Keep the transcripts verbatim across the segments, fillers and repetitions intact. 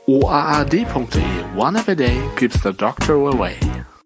o a a d punkt d e. One app a day keeps the doctor away.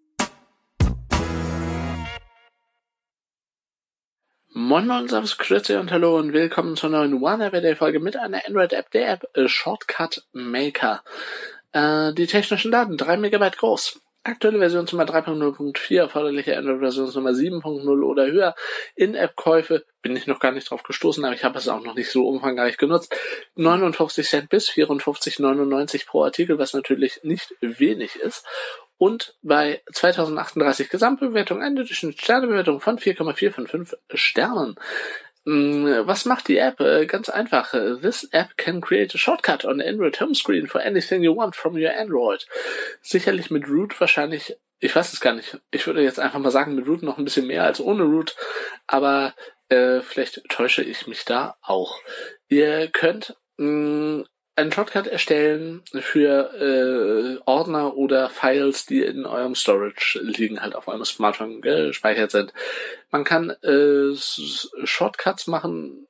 Moin Moin, Servus, Grüezi und Hallo und willkommen zur neuen One App a Day Folge mit einer Android-App, der App äh, Shortcut Maker. Äh, die technischen Daten, drei Megabyte groß. Aktuelle Versionsnummer drei Punkt null Punkt vier, erforderliche Android-Versionsnummer sieben Punkt null oder höher. In-App-Käufe bin ich noch gar nicht drauf gestoßen, aber ich habe es auch noch nicht so umfangreich genutzt. neunundfünfzig Cent bis vierundfünfzig neunundneunzig pro Artikel, was natürlich nicht wenig ist. Und bei zweitausendachtunddreißig Gesamtbewertung eine Sternebewertung von vier Komma vier fünf fünf Sternen. Was macht die App? Ganz einfach. This app can create a shortcut on the Android home screen for anything you want from your Android. Sicherlich mit Root wahrscheinlich, ich weiß es gar nicht. Ich würde jetzt einfach mal sagen, mit Root noch ein bisschen mehr als ohne Root, aber äh, vielleicht täusche ich mich da auch. Ihr könnt mh, einen Shortcut erstellen für äh, Ordner oder Files, die in eurem Storage liegen, halt auf eurem Smartphone gespeichert sind. Man kann äh, Shortcuts machen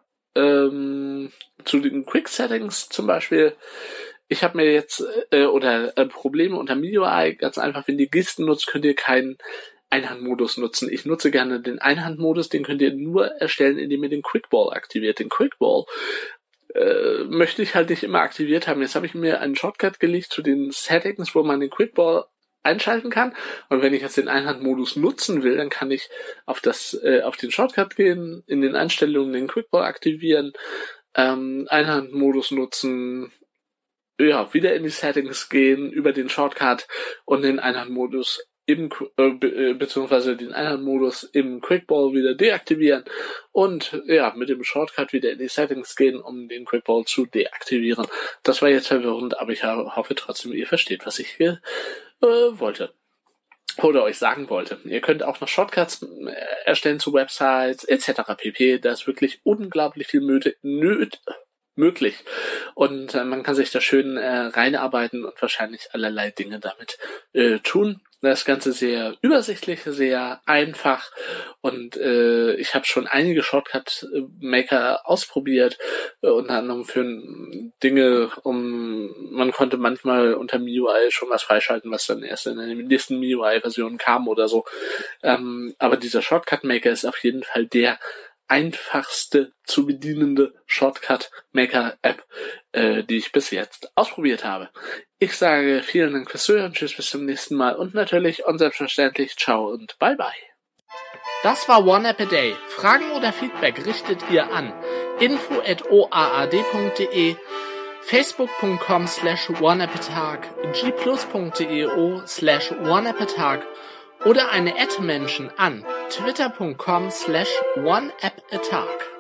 ähm, zu den Quick Settings zum Beispiel. Ich habe mir jetzt äh, oder äh, Probleme unter M I U I, ganz einfach, wenn ihr Gesten nutzt, könnt ihr keinen Einhandmodus nutzen. Ich nutze gerne den Einhandmodus, den könnt ihr nur erstellen, indem ihr den Quickball aktiviert. Den Quickball Äh, möchte ich halt nicht immer aktiviert haben. Jetzt habe ich mir einen Shortcut gelegt zu den Settings, wo man den Quickball einschalten kann. Und wenn ich jetzt den Einhandmodus nutzen will, dann kann ich auf das, äh, auf den Shortcut gehen, in den Einstellungen den Quickball aktivieren, ähm, Einhandmodus nutzen, ja, wieder in die Settings gehen, über den Shortcut und den Einhandmodus im äh, be- beziehungsweise den Einhandmodus im Quickball wieder deaktivieren und ja, mit dem Shortcut wieder in die Settings gehen, um den Quickball zu deaktivieren. Das war jetzt verwirrend, aber ich hoffe trotzdem, ihr versteht, was ich hier äh, wollte oder euch sagen wollte. Ihr könnt auch noch Shortcuts erstellen zu Websites et cetera pp. Da ist wirklich unglaublich viel Möte, nöt möglich. Und äh, man kann sich da schön äh, reinarbeiten und wahrscheinlich allerlei Dinge damit äh, tun. Das Ganze sehr übersichtlich, sehr einfach und äh, ich habe schon einige Shortcut-Maker ausprobiert, äh, unter anderem für Dinge, um man konnte manchmal unter M I U I schon was freischalten, was dann erst in der nächsten M I U I-Version kam oder so. Ähm, aber dieser Shortcut-Maker ist auf jeden Fall der einfachste zu bedienende Shortcut-Maker-App, äh, die ich bis jetzt ausprobiert habe. Ich sage vielen Dank fürs Zuhören, tschüss, bis zum nächsten Mal und natürlich und selbstverständlich ciao und bye bye. Das war One App a Day. Fragen oder Feedback richtet ihr an info at o a a d punkt d e, facebook punkt com slash oneappatag, g plus punkt d e o slash oneappatag oder eine Ad-Menschen an twitter punkt com slash oneappatag.